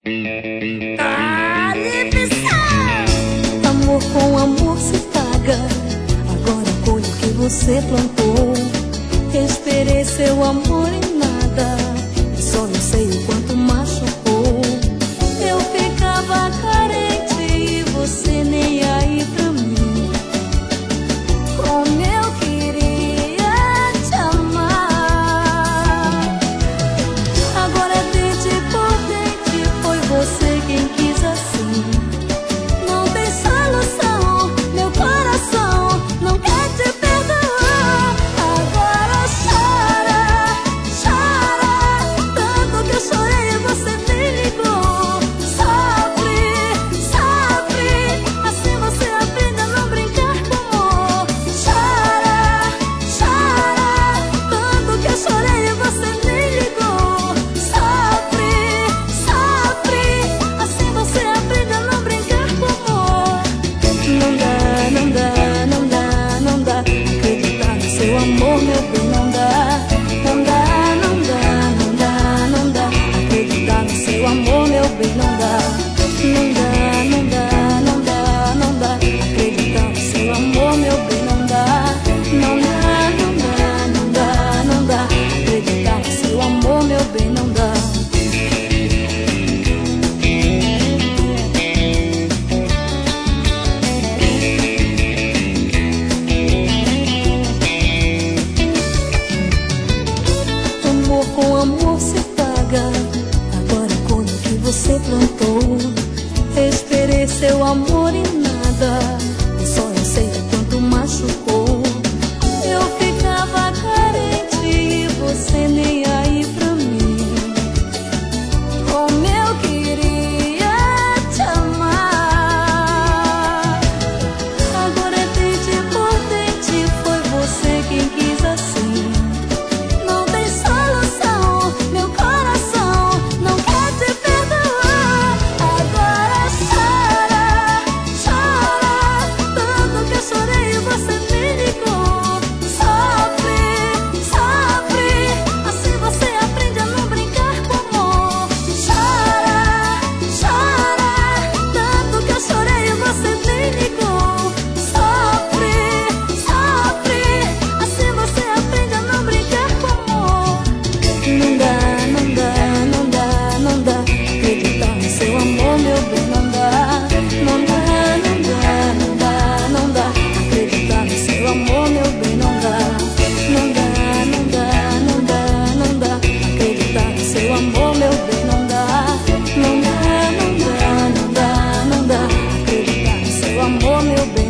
Amor com amor se paga. Agora colho o que você plantou. Esperei seu amor em nada, e só não sei o quanto machucou. Eu ficava carente e você nem aí pra mim. Como eu queria te amar. Agora dente por dente, foi você quem quis assim. Não tem solução, meu coração não quer te perdoar. Agora chora, chora, tanto que eu chorei e você nem ligou. Sofre, sofre, assim você aprende a não brincar com amor. Chora, chora, tanto que eu chorei e você nem ligou. Sofre, sofre, assim você aprende a não brincar com amor. Não dá, não dá, não dá, não dá, acreditar no seu amor, meu bem, não dá. Não dá, não dá, não dá, não dá, acreditar no seu amor, meu bem, não dá. Não dá, não dá, não dá, não dá, acreditar no seu amor, meu bem, não dá. Não dá, não dá, não dá, não dá, acreditar no seu amor, meu bem, não dá. Amor com amor se paga. Agora colho o que você plantou. Esperei seu amor e nada, e só eu sei o quanto machucou. Eu ficava carente e você nem aí pra mim. Como eu queria te amar. Agora dente por dente, foi você quem quis assim. Não tem solução, meu coração não quer te perdoar. Agora chora, chora, tanto que eu chorei e você nem ligou. Sofre, sofre, assim você aprende a não brincar com amor. Chora, chora, tanto que eu chorei e você nem ligou. Sofre, sofre, assim você aprende a não brincar com amor. Não dá, não dá, não dá, não dá, acreditar no seu amor, meu bem, não dá. Não dá, não dá, não dá, não dá, acreditar no seu amor, meu bem, não dá. Não dá, não dá, não dá, não dá, acreditar no seu amor, meu bem, não dá. Não dá, não dá, não dá, não dá, acreditar no seu amor, meu bem.